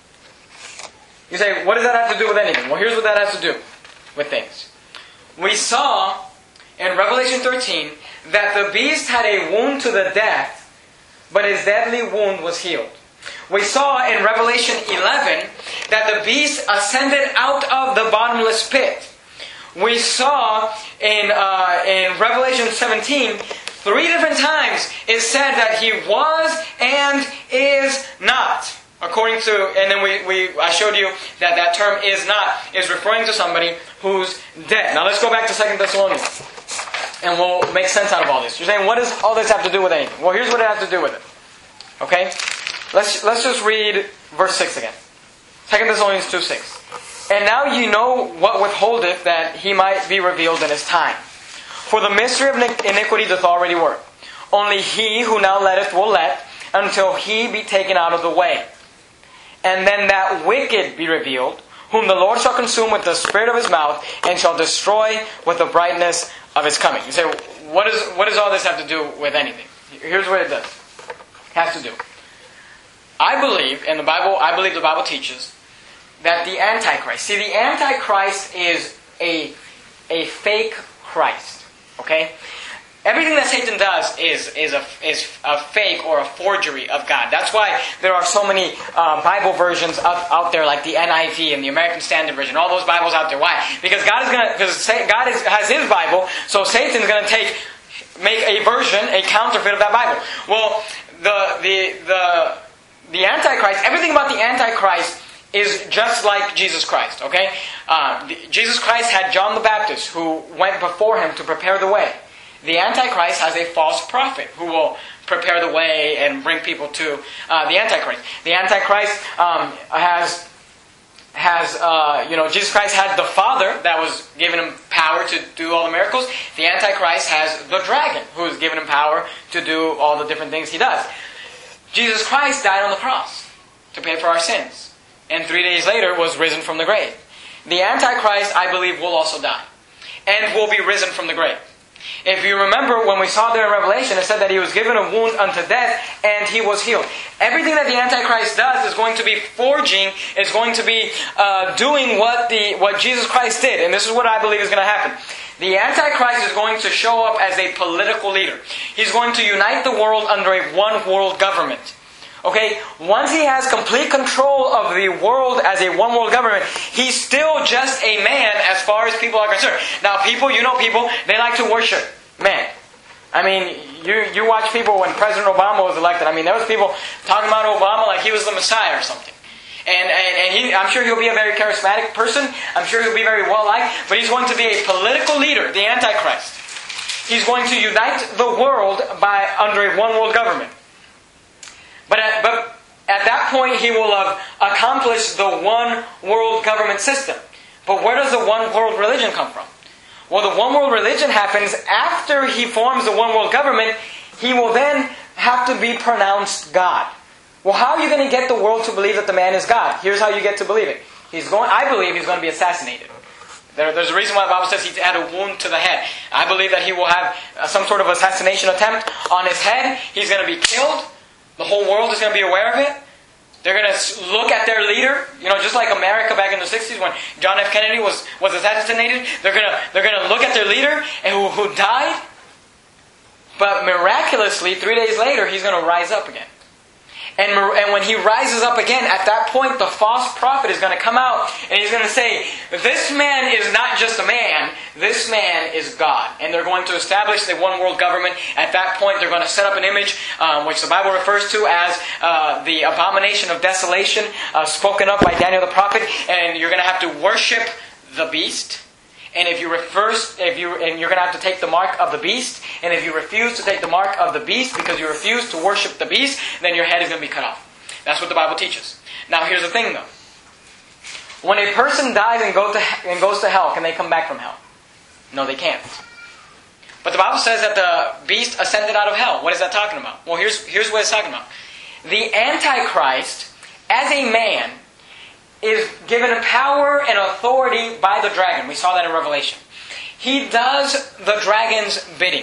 You say, what does that have to do with anything? Well, here's what that has to do with things. We saw in Revelation thirteen that the beast had a wound to the death, but his deadly wound was healed. We saw in Revelation eleven that the beast ascended out of the bottomless pit. We saw in uh, in Revelation seventeen, three different times it said that he was and is not. According to, and then we, we I showed you that that term is not is referring to somebody who's dead. Now let's go back to Second Thessalonians, and we'll make sense out of all this. You're saying, what does all this have to do with anything? Well, here's what it has to do with it. Okay? Let's let's just read verse six again. Second Thessalonians two six. And now ye know what withholdeth, that he might be revealed in his time. For the mystery of iniquity doth already work. Only he who now letteth will let, until he be taken out of the way. And then that wicked be revealed, whom the Lord shall consume with the spirit of his mouth, and shall destroy with the brightness of his coming. You say, what, is, what does all this have to do with anything? Here's what it does. It has to do. I believe, in the Bible, I believe the Bible teaches, that the Antichrist, see, the Antichrist is a, a fake Christ. Okay? Everything that Satan does is is a is a fake or a forgery of God. That's why there are so many uh, Bible versions out, out there, like the N I V and the American Standard Version. All those Bibles out there. Why? Because God is gonna because God is, has His Bible, so Satan's gonna take make a version, a counterfeit of that Bible. Well, the the the the Antichrist. Everything about the Antichrist is just like Jesus Christ. Okay, uh, the, Jesus Christ had John the Baptist who went before him to prepare the way. The Antichrist has a false prophet who will prepare the way and bring people to uh, the Antichrist. The Antichrist um, has, has uh, you know, Jesus Christ had the Father that was giving him power to do all the miracles. The Antichrist has the dragon who is giving him power to do all the different things he does. Jesus Christ died on the cross to pay for our sins. And three days later was risen from the grave. The Antichrist, I believe, will also die. And will be risen from the grave. If you remember, when we saw there in Revelation, it said that he was given a wound unto death, and he was healed. Everything that the Antichrist does is going to be forging, is going to be uh, doing what the what Jesus Christ did. And this is what I believe is going to happen. The Antichrist is going to show up as a political leader. He's going to unite the world under a one-world government. Okay, once he has complete control of the world as a one-world government, he's still just a man as far as people are concerned. Now, people, you know people, they like to worship man. I mean, you you watch people when President Obama was elected. I mean, there was people talking about Obama like he was the Messiah or something. And, and, and he, I'm sure he'll be a very charismatic person. I'm sure he'll be very well-liked. But he's going to be a political leader, the Antichrist. He's going to unite the world by under a one-world government. But at, but at that point, he will have accomplished the one world government system. But where does the one world religion come from? Well, the one world religion happens after he forms the one world government. He will then have to be pronounced God. Well, how are you going to get the world to believe that the man is God? Here's how you get to believe it. He's going. I believe he's going to be assassinated. There, there's a reason why the Bible says he had a wound to the head. I believe that he will have some sort of assassination attempt on his head. He's going to be killed. The whole world is going to be aware of it. They're going to look at their leader, you know, just like America back in the sixties when John F. Kennedy was, was assassinated. They're gonna they're gonna look at their leader and who, who died. But miraculously, three days later, he's gonna rise up again. And, and when he rises up again, at that point, the false prophet is going to come out and he's going to say, this man is not just a man, this man is God. And they're going to establish the one world government. At that point, they're going to set up an image, um, which the Bible refers to as uh, the abomination of desolation, uh, spoken of by Daniel the prophet. And you're going to have to worship the beast. And if you refuse, if you, and you're going to have to take the mark of the beast. And if you refuse to take the mark of the beast because you refuse to worship the beast, then your head is going to be cut off. That's what the Bible teaches. Now, here's the thing, though. When a person dies and, go to, and goes to hell, can they come back from hell? No, they can't. But the Bible says that the beast ascended out of hell. What is that talking about? Well, here's here's what it's talking about. The Antichrist, as a man, is given power and authority by the dragon. We saw that in Revelation. He does the dragon's bidding.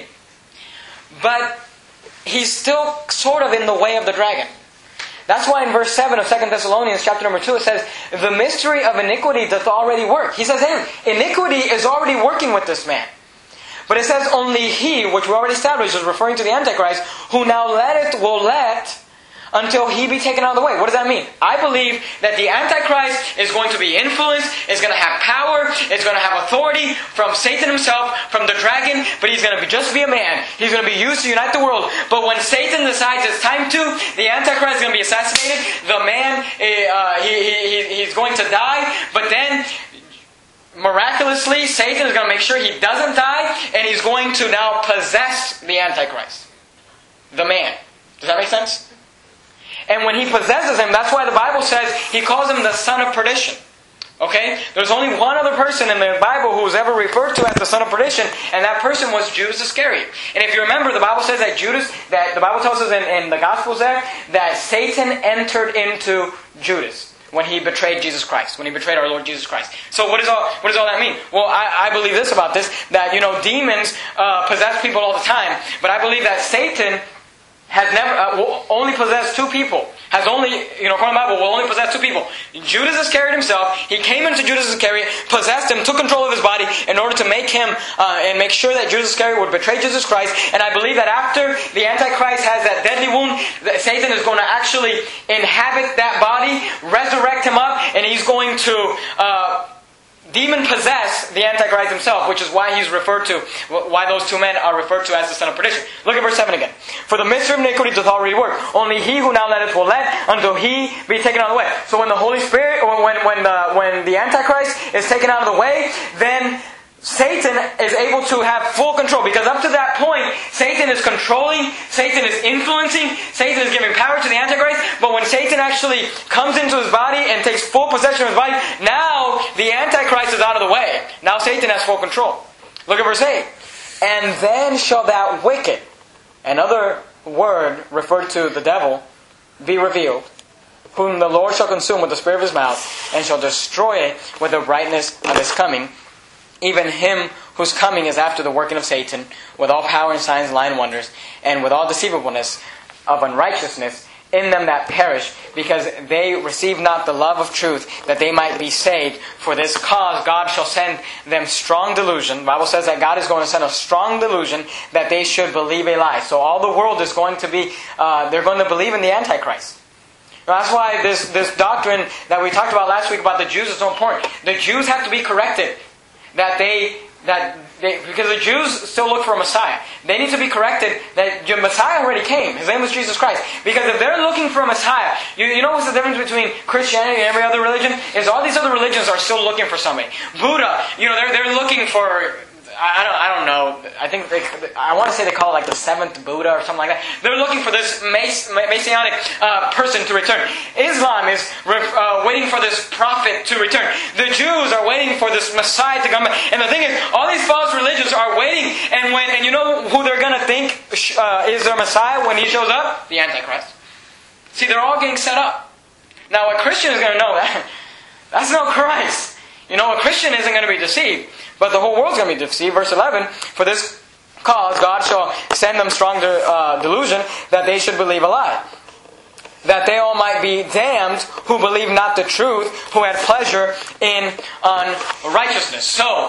But he's still sort of in the way of the dragon. That's why in verse seven of Second Thessalonians chapter number two it says, the mystery of iniquity doth already work. He says, hey, iniquity is already working with this man. But it says only he, which we already established is referring to the Antichrist, who now letteth will let until he be taken out of the way. What does that mean? I believe that the Antichrist is going to be influenced, is going to have power, is going to have authority from Satan himself, from the dragon, but he's going to be just be a man. He's going to be used to unite the world. But when Satan decides it's time to, the Antichrist is going to be assassinated. The man, uh, he, he, he's going to die, but then miraculously, Satan is going to make sure he doesn't die, and he's going to now possess the Antichrist. The man. Does that make sense? And when he possesses him, that's why the Bible says he calls him the son of perdition. Okay? There's only one other person in the Bible who was ever referred to as the son of perdition, and that person was Judas Iscariot. And if you remember, the Bible says that Judas, that the Bible tells us in, in the Gospels there, that Satan entered into Judas when he betrayed Jesus Christ, when he betrayed our Lord Jesus Christ. So what, is all, what does all that mean? Well, I, I believe this about this, that, you know, demons uh, possess people all the time, but I believe that Satan has never, uh, will only possessed two people. Has only, you know, according to the Bible, will only possess two people. Judas Iscariot himself, he came into Judas Iscariot, possessed him, took control of his body in order to make him, uh, and make sure that Judas Iscariot would betray Jesus Christ. And I believe that after the Antichrist has that deadly wound, that Satan is going to actually inhabit that body, resurrect him up, and he's going to, uh, demon-possess the Antichrist himself, which is why he's referred to, why those two men are referred to as the son of perdition. Look at verse seven again. For the mystery of iniquity doth already work. Only he who now letteth will let until he be taken out of the way. So when the Holy Spirit, or when, when, the, when the Antichrist is taken out of the way, then Satan is able to have full control. Because up to that point, Satan is controlling, Satan is influencing, Satan is giving power to the Antichrist. But when Satan actually comes into his body and takes full possession of his body, now the Antichrist is out of the way. Now Satan has full control. Look at verse eight. And then shall that wicked, another word referred to the devil, be revealed, whom the Lord shall consume with the spirit of his mouth, and shall destroy it with the brightness of his coming. Even him whose coming is after the working of Satan, with all power and signs, lying wonders, and with all deceivableness of unrighteousness in them that perish, because they receive not the love of truth, that they might be saved. For this cause God shall send them strong delusion. The Bible says that God is going to send a strong delusion, that they should believe a lie. So all the world is going to be, uh, they're going to believe in the Antichrist. That's why this, this doctrine that we talked about last week about the Jews is so important. The Jews have to be corrected. That they, that they, because the Jews still look for a Messiah. They need to be corrected that your Messiah already came. His name was Jesus Christ. Because if they're looking for a Messiah, you, you know what's the difference between Christianity and every other religion? Is all these other religions are still looking for somebody. Buddha, you know, they're, they're looking for, I don't, I don't know. I think they, I want to say they call it like the seventh Buddha or something like that. They're looking for this messianic uh, person to return. Islam is uh, waiting for this prophet to return. The Jews are waiting for this Messiah to come. And the thing is, all these false religions are waiting. And when, and you know who they're going to think uh, is their Messiah when he shows up? The Antichrist. See, they're all getting set up. Now, a Christian is going to know that. That's no Christ. You know, a Christian isn't going to be deceived. But the whole world's going to be deceived. Verse eleven, for this cause God shall send them strong de- uh, delusion, that they should believe a lie. that they all might be damned who believe not the truth, who had pleasure in unrighteousness. So,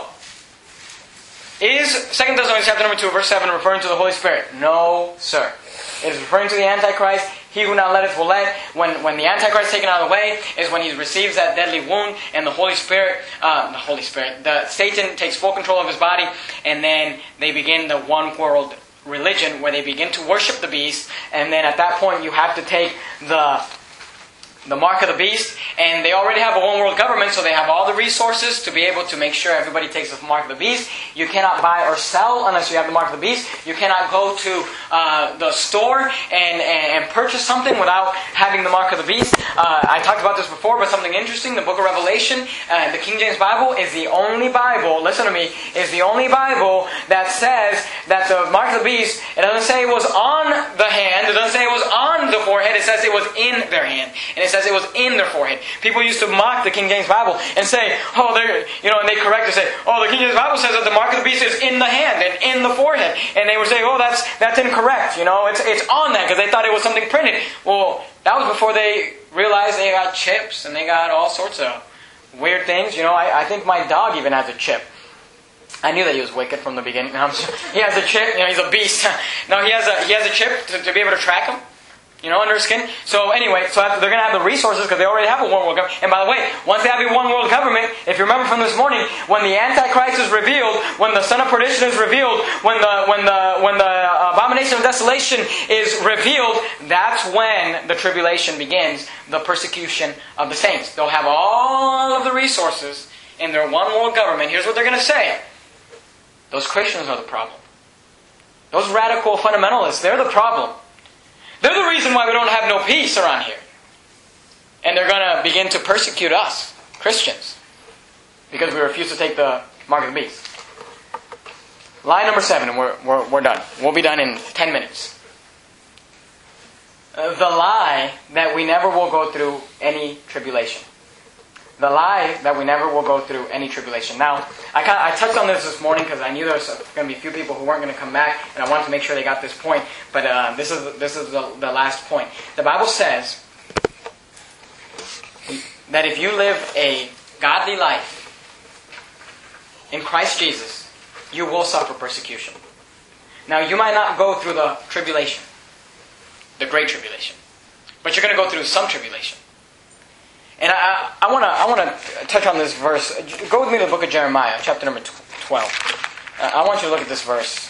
is Second Thessalonians chapter number two, verse seven referring to the Holy Spirit? No, sir. It is referring to the Antichrist. He who now letteth will let. When, when the Antichrist is taken out of the way is when he receives that deadly wound, and the Holy Spirit, uh, the Holy Spirit, the Satan takes full control of his body, and then they begin the one world religion where they begin to worship the beast, and then at that point you have to take the the mark of the beast, and they already have a one world government, so they have all the resources to be able to make sure everybody takes the mark of the beast. You cannot buy or sell unless you have the mark of the beast. You cannot go to uh, the store and, and, and purchase something without having the mark of the beast. Uh, I talked about this before, but something interesting, the book of Revelation, uh, the King James Bible is the only Bible, listen to me, is the only Bible that says that the mark of the beast, it doesn't say it was on the hand, it doesn't say it was on the forehead, it says it was in their hand. And it says it was in their forehead. People used to mock the King James Bible and say, oh, they're, you know, and they correct and say, oh, the King James Bible says that the mark of the beast is in the hand and in the forehead. And they would say, oh, that's that's incorrect. You know, it's it's on that because they thought it was something printed. Well, that was before they realized they got chips and they got all sorts of weird things. You know, I, I think my dog even has a chip. I knew that he was wicked from the beginning. He has a chip. You know, he's a beast. No, he has a he has a chip to, to be able to track him. You know, under his skin. So anyway, so they're going to have the resources because they already have a one world government. And by the way, once they have a one world government, if you remember from this morning, when the Antichrist is revealed, when the son of perdition is revealed, when the when the when the abomination of desolation is revealed, that's when the tribulation begins, the persecution of the saints. They'll have all of the resources in their one world government. Here's what they're going to say: those Christians are the problem. Those radical fundamentalists, they're the problem. They're the reason why we don't have no peace around here. And they're going to begin to persecute us, Christians, because we refuse to take the mark of the beast. Lie number seven, and we're, we're, we're done. We'll be done in ten minutes. Uh, the lie that we never will go through any tribulation. The lie that we never will go through any tribulation. Now, I kind of, I touched on this this morning because I knew there was going to be a few people who weren't going to come back, and I wanted to make sure they got this point. But uh, this is this is the, the last point. The Bible says that if you live a godly life in Christ Jesus, you will suffer persecution. Now, you might not go through the tribulation, the great tribulation, but you're going to go through some tribulation. And I, I want to I want to touch on this verse. Go with me to the book of Jeremiah, chapter number twelve. Uh, I want you to look at this verse.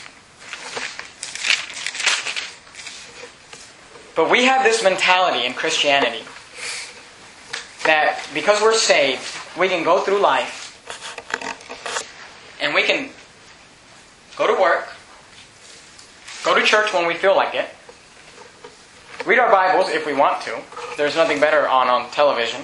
But we have this mentality in Christianity that because we're saved, we can go through life and we can go to work, go to church when we feel like it, read our Bibles if we want to. There's nothing better on on television.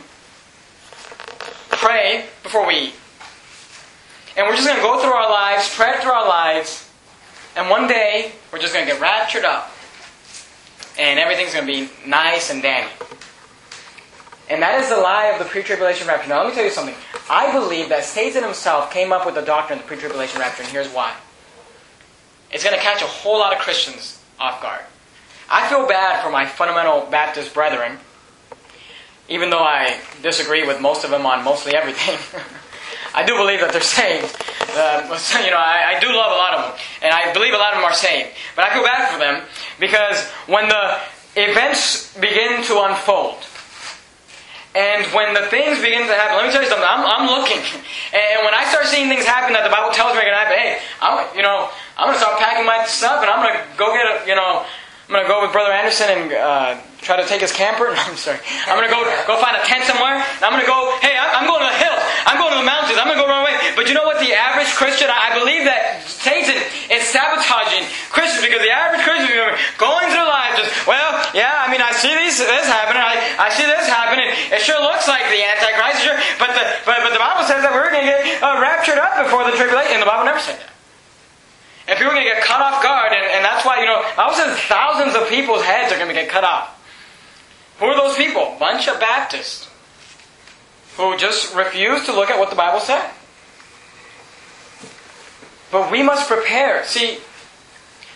Pray before we eat. And we're just going to go through our lives, tread through our lives, and one day we're just going to get raptured up. And everything's going to be nice and dandy. And that is the lie of the pre-tribulation rapture. Now let me tell you something. I believe that Satan himself came up with the doctrine of the pre-tribulation rapture, and here's why. It's going to catch a whole lot of Christians off guard. I feel bad for my fundamental Baptist brethren, even though I disagree with most of them on mostly everything. I do believe that they're saved. Uh, you know, I, I do love a lot of them, and I believe a lot of them are saved. But I feel bad for them because when the events begin to unfold, and when the things begin to happen, let me tell you something. I'm, I'm looking, and when I start seeing things happen that the Bible tells me are going to happen, hey, I'm, you know, I'm going to start packing my stuff, and I'm going to go get a, you know. I'm going to go with Brother Anderson and uh, try to take his camper. No, I'm sorry. I'm going to go go find a tent somewhere. And I'm going to go, hey, I'm going to the hills. I'm going to the mountains. I'm going to go run away. But you know what? The average Christian, I believe that Satan is sabotaging Christians because the average Christian is going through life just, well, yeah, I mean, I see these, this happening. I, I see this happening. It sure looks like the Antichrist. Sure, but, the, but, but the Bible says that we're going to get uh, raptured up before the tribulation. And the Bible never said that. And people are going to get cut off guard, and, and that's why, you know, the Bible says thousands of people's heads are going to get cut off. Who are those people? Bunch of Baptists who just refuse to look at what the Bible said. But we must prepare. See,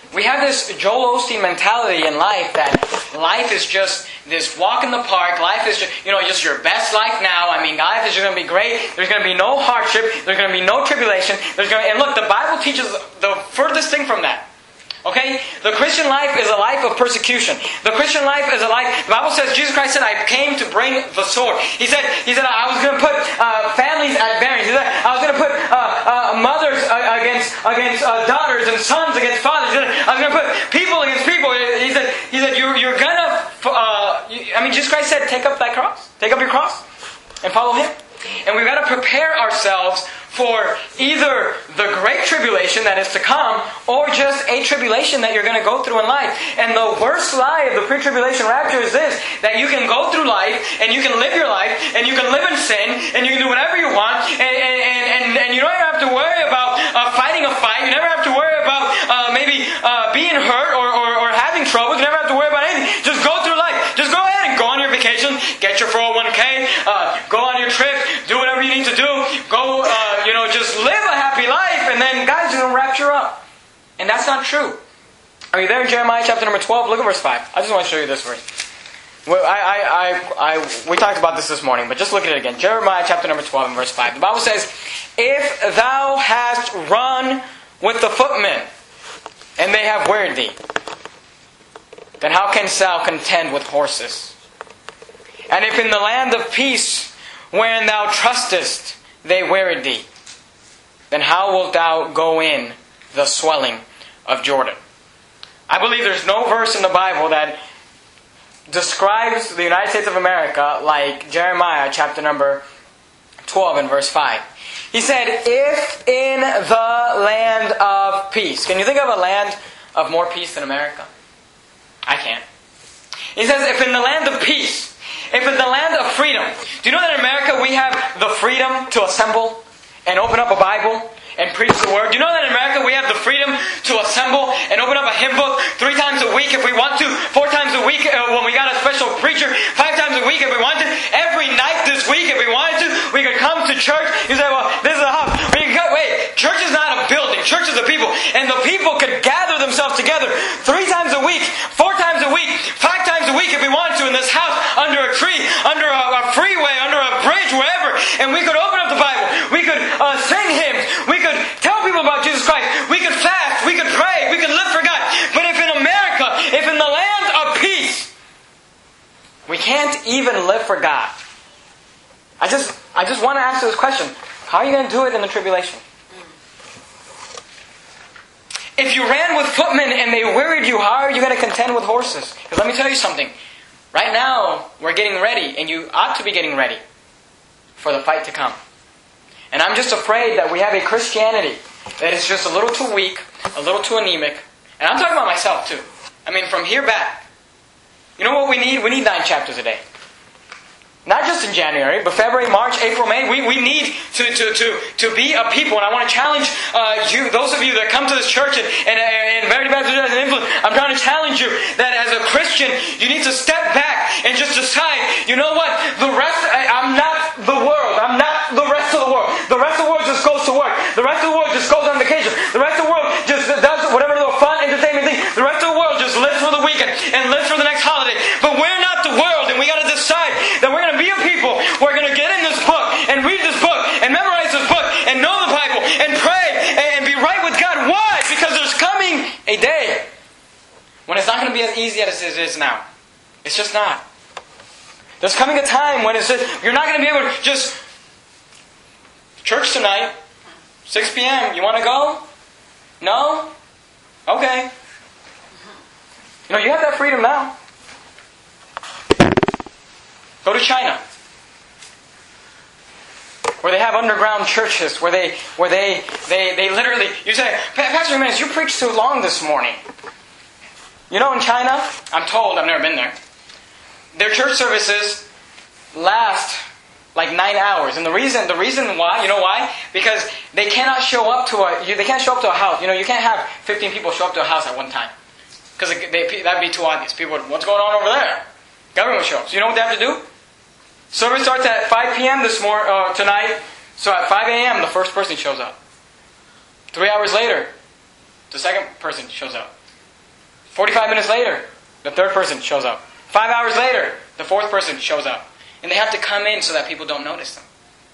We have this Joel Osteen mentality in life that life is just this walk in the park. Life is just, you know, just your best life now. I mean, life is just going to be great. There's going to be no hardship. There's going to be no tribulation. There's going to, and look, the Bible teaches the furthest thing from that. Okay? The Christian life is a life of persecution. The Christian life is a life, the Bible says, Jesus Christ said, I came to bring the sword. He said, He said, I was going to put uh, families at variance. He said, I was going to put uh, uh, mothers uh, against against uh, daughters and sons against fathers. He said, I was going to put people against people. He said, He said, you're, you're going to, uh, you, I mean, Jesus Christ said, take up that cross. Take up your cross and follow Him. And we've got to prepare ourselves for either the great tribulation that is to come, or just a tribulation that you're going to go through in life. And the worst lie of the pre-tribulation rapture is this, that you can go through life, and you can live your life, and you can live in sin, and you can do whatever you want, and, and, and, and you don't even have to worry about uh, fighting a fight. You never have to worry about uh, maybe uh, being hurt or, or, or having trouble. You never have to worry about anything. Just go through life. Just go ahead and go on your vacation, get your four oh one k, uh, go on your trip, do whatever you need to do, go, uh, you know, just live a happy life, and then God's going to rapture up. And that's not true. Are you there in Jeremiah chapter number twelve? Look at verse five. I just want to show you this verse. Well, I, I, I, I, we talked about this this morning, but just look at it again. Jeremiah chapter number twelve and verse five. The Bible says, if thou hast run with the footmen, and they have wearied thee, then how canst thou contend with horses? And if in the land of peace, wherein thou trustest, they wearied thee, then how wilt thou go in the swelling of Jordan? I believe there's no verse in the Bible that describes the United States of America like Jeremiah chapter number twelve and verse five. He said, if in the land of peace. Can you think of a land of more peace than America? I can't. He says, if in the land of peace, if in the land of freedom. Do you know that in America we have the freedom to assemble and open up a Bible and preach the Word? Do you know that in America we have the freedom to assemble and open up a hymn book three times a week if we want to, four times a week uh, when we got a special preacher, five times a week if we wanted to, every night this week if we wanted to, we could come to church. You say, well, this is a house. We can go, wait, church is not a building. Church is a people. And the people could gather themselves together three times a week, four times a week, five times a week if we wanted to in this house, under a tree, under a, a freeway, under a bridge, wherever. And we could open up the Bible. We could uh, sing hymns. We could tell people about Jesus Christ. We could fast. We could pray. We could live for God. But if in America, if in the land of peace, we can't even live for God. I just, I just want to ask you this question. How are you going to do it in the tribulation? If you ran with footmen and they wearied you, how are you going to contend with horses? Because let me tell you something. Right now, we're getting ready, and you ought to be getting ready for the fight to come. And I'm just afraid that we have a Christianity that is just a little too weak, a little too anemic. And I'm talking about myself too. I mean, from here back. You know what we need? We need nine chapters a day. Not just in January, but February, March, April, May. We, we need to, to, to, to be a people. And I want to challenge uh, you, those of you that come to this church and, and, and Verity Baptist as an influence, I'm trying to challenge you that as a Christian, you need to step back and just decide, you know what? The rest, I, I'm not the world. I'm not the rest of the world. The rest of the world just goes to work. The rest of the world just goes on vacation. The rest of the world just does whatever little fun, entertainment thing. The rest of the world just lives for the weekend and lives for the next holiday. But we're not the world, and we got to decide that we're going to be a people. We're going to get in this book and read this book and memorize this book and know the Bible and pray and be right with God. Why? Because there's coming a day when it's not going to be as easy as it is now. It's just not. There's coming a time when it's just, you're not going to be able to just, church tonight, six p.m., you want to go? No? Okay. You know, you have that freedom now. Go to China, where they have underground churches, where they, where they, they, they literally, you say, Pastor Jimenez, you preached too long this morning. You know, in China, I'm told, I've never been there, their church services last like nine hours. And the reason, the reason why, you know why? Because they cannot show up to a, they can't show up to a house. You know, you can't have fifteen people show up to a house at one time. Because that'd be too obvious. People would, what's going on over there? Government show up. So you know what they have to do? Service starts at five p.m. this morning, uh, tonight. So at five a.m. the first person shows up. Three hours later, the second person shows up. forty-five minutes later, the third person shows up. Five hours later, the fourth person shows up. And they have to come in so that people don't notice them.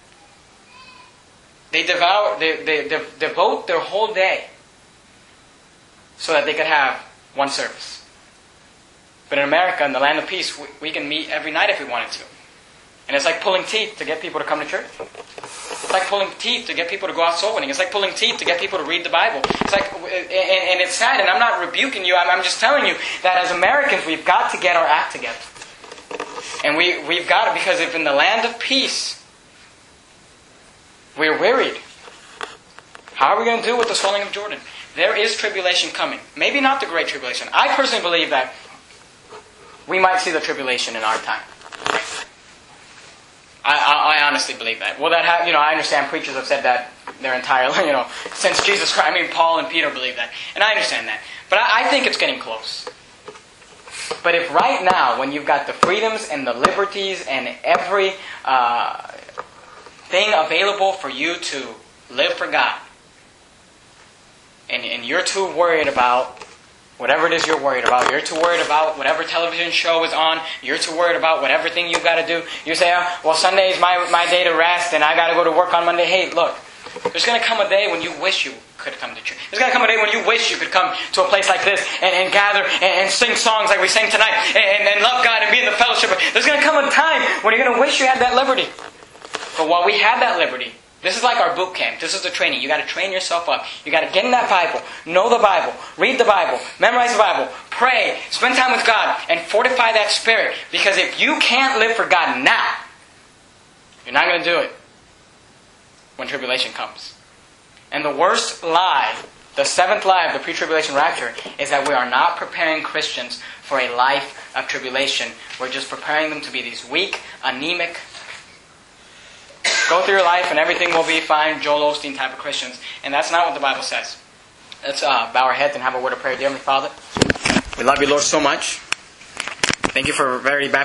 They devour, they, they, they devote their whole day so that they could have one service. But in America, in the land of peace, we, we can meet every night if we wanted to. And it's like pulling teeth to get people to come to church. It's like pulling teeth to get people to go out soul winning. It's like pulling teeth to get people to read the Bible. It's like, and, and it's sad, and I'm not rebuking you. I'm, I'm just telling you that as Americans, we've got to get our act together. And we, we've got to, because if in the land of peace, we're worried, how are we going to do with the swelling of Jordan? There is tribulation coming. Maybe not the great tribulation. I personally believe that we might see the tribulation in our time. I, I, I honestly believe that. Will that have, you know, I understand preachers have said that their entire, you know, since Jesus Christ. I mean, Paul and Peter believe that. And I understand that. But I, I think it's getting close. But if right now, when you've got the freedoms and the liberties and every uh, thing available for you to live for God, and, and you're too worried about whatever it is you're worried about. You're too worried about whatever television show is on. You're too worried about whatever thing you've got to do. You say, oh, well, Sunday is my, my day to rest and I got to go to work on Monday. Hey, look, there's going to come a day when you wish you could come to church. There's going to come a day when you wish you could come to a place like this and, and gather and, and sing songs like we sang tonight and, and love God and be in the fellowship. There's going to come a time when you're going to wish you had that liberty. But while we have that liberty, this is like our boot camp. This is the training. You got to train yourself up. You got to get in that Bible, know the Bible, read the Bible, memorize the Bible, pray, spend time with God, and fortify that spirit. Because if you can't live for God now, you're not going to do it when tribulation comes. And the worst lie, the seventh lie of the pre-tribulation rapture, is that we are not preparing Christians for a life of tribulation. We're just preparing them to be these weak, anemic, go through your life and everything will be fine, Joel Osteen type of Christians. And that's not what the Bible says. Let's uh, bow our heads and have a word of prayer. Dear Heavenly Father, we love you, Lord, so much. Thank you for very bad